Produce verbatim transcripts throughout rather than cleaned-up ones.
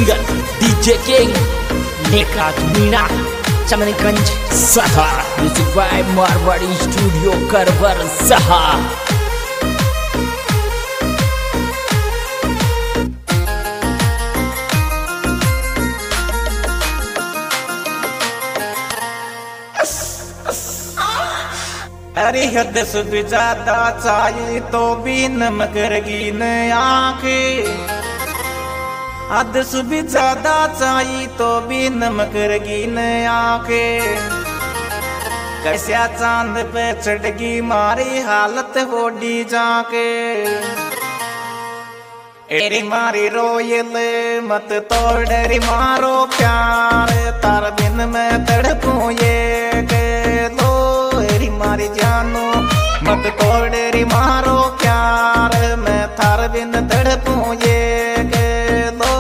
Singer DJ king नेकात मीना चमनगंज सहा। Music by Marwadi studio Karwar सहा। अरे हद से भी ज्यादा चाहिए तो भी नमक रगीन आंखें। हद से भी ज्यादा चाहिए तो भी नमक रगीन आंखें। कैसा चांद पे चढ़गी मारी हालत होडी जाके। एरी मारी रोयल मत तोड़ रे मारो प्यार। तार दिन में तड़पूं ये के लो एरी मारी जानो मत तोड़ रे मारो प्यार। मैं थार बिन तड़पूं ये के लो।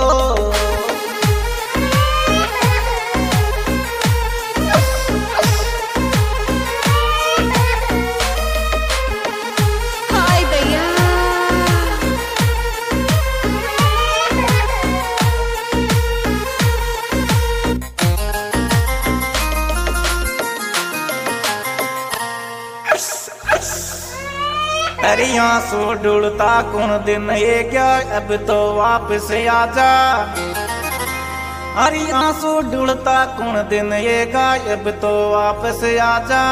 अरे आंसू ढूंढता कौन दिन ये क्या अब तो वापस आजा। अरे आंसू ढूंढता कौन दिन ये गायब तो वापस आजा।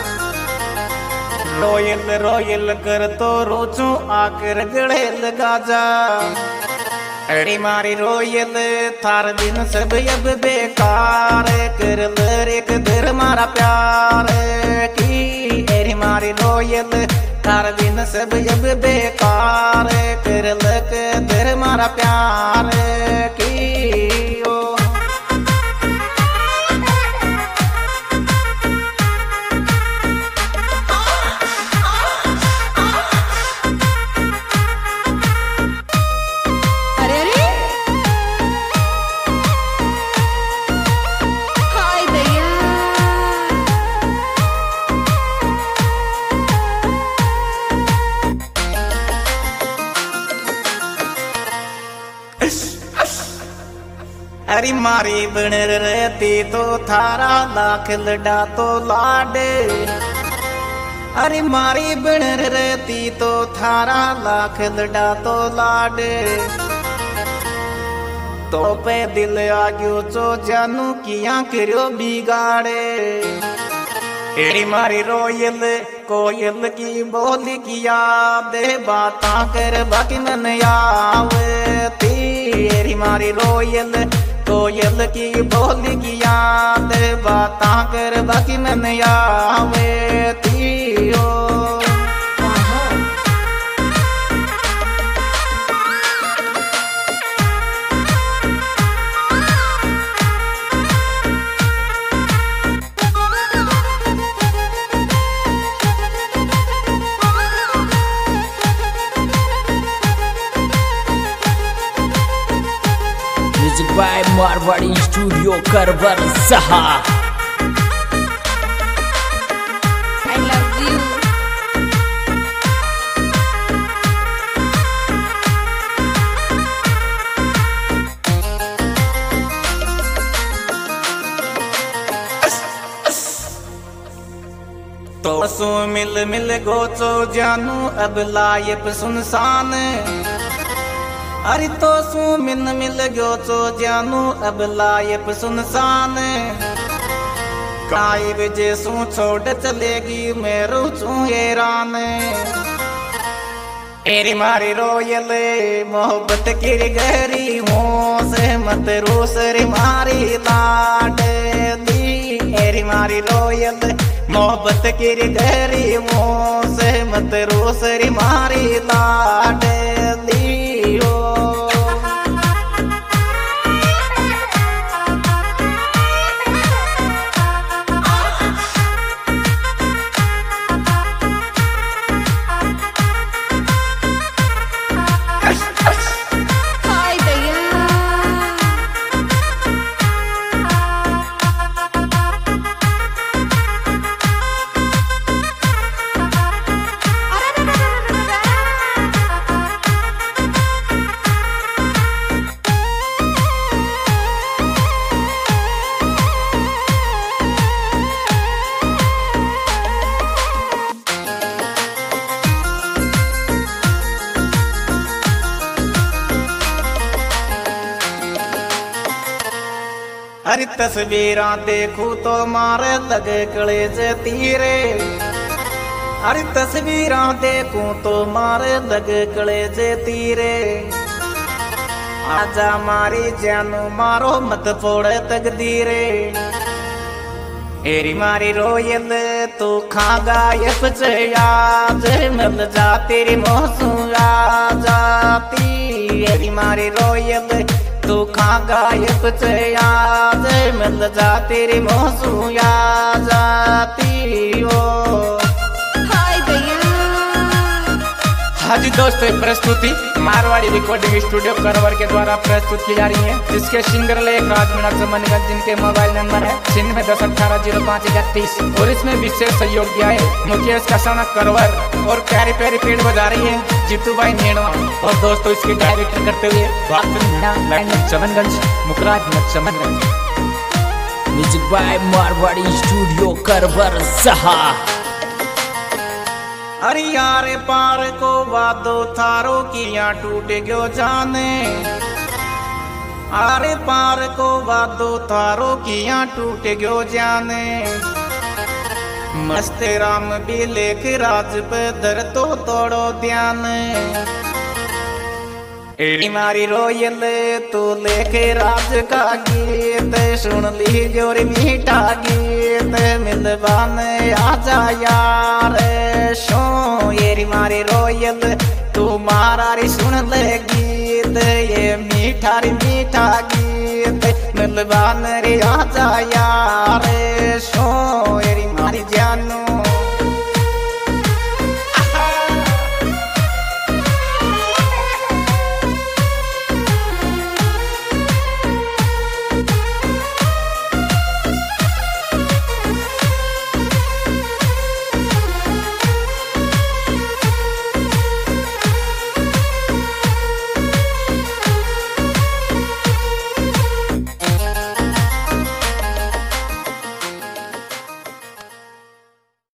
रोयल रोयल कर तो रोचू आकर गले लगा जा। अरे मारी रोयल थार दिन सब अब बेकार। कर ले एक देर मारा प्यार की। अरे मारी रोयल थार दिन सब अब बेकार। कर लक देर मारा प्यार की ओ। अरे मारी बन रहती तो थारा लाख लड़ा तो लाडे। अरे मारी बन रहती तो थारा लाख लड़ा तो लाडे। तो पे दिल आ गयो चो जानू किया करो बिगाड़े। एरी मारी रोयल कोयल की बोली की याद बाता कर बाकी मन आवती। एरी मारी रोयल कोयल की बोली की याद बाता कर बाकी मन आवती ओ। Music by Marwadi studio Karwar सहा। I love you. तो सो मिल मिल गोचो जानू अब लायब सुनसान। अरे तो सू मिल मिल गयो चो जानू अब लायब सुनसान। काय बजे सू छोड़ चलेगी मैं रुचू हैरान। एरी मारी रोयल मोहब्बत की गहरी हूँ से मत रोस रे मारी लाड दी। एरी मारी रोयल मोहब्बत की गहरी हूँ से मत रोस रे मारी लाड दी ओ। अरे तस्वीरां देखूं तो मारे लगे कलेज तीरे। अरे तस्वीरां देखूं तो मारे लगे कलेज तीरे। आजा मारी जानू मारो मत फोड़े तकदीरे। एरी मारी रोयल तू खागा ये पचयाज मिल जा तेरी मौसू आ जाती। एरी मारी रोयल तू खागा ये पचयाज मिल जा तेरी मौसू आ जाती। ओ हाय भैया। हाँ जी दोस्तों, प्रस्तुति मारवाड़ी रिकॉर्डिंग स्टूडियो करवर के द्वारा प्रस्तुत की जा रही है, जिसके सिंगर ले राजमीना चमनगंज, जिनके मोबाइल नंबर है छिन्नवे दस अठारह जीरो पाँच इकतीस। और इसमें विशेष सहयोग दिया है मुकेश कसाना करवर, और प्यारी प्यारी पेड़ बजा रही है जीतू भाई नेणवा। और दोस्तों इसकी डायरेक्टर करते हुए Chamanganj Mukraj Chamanganj. Music by Marwadi studio Karwar सहा। अरे यार पार को वादो थारो किया टूट गयो जाने। अरे पार को वादो थारो किया टूट गयो जाने। मस्त राम भी लेख राज पे दर तो तोड़ो ध्यान। एड़ी मारी रोयल तू लेके राज का गीत सुन ली जोर मीठा गीत मिलवान आजा यार शो। एरी मारी रोयल तू मारा री सुन ले गीत ये मीठा री मीठा गीत मिलवान रे आजा यार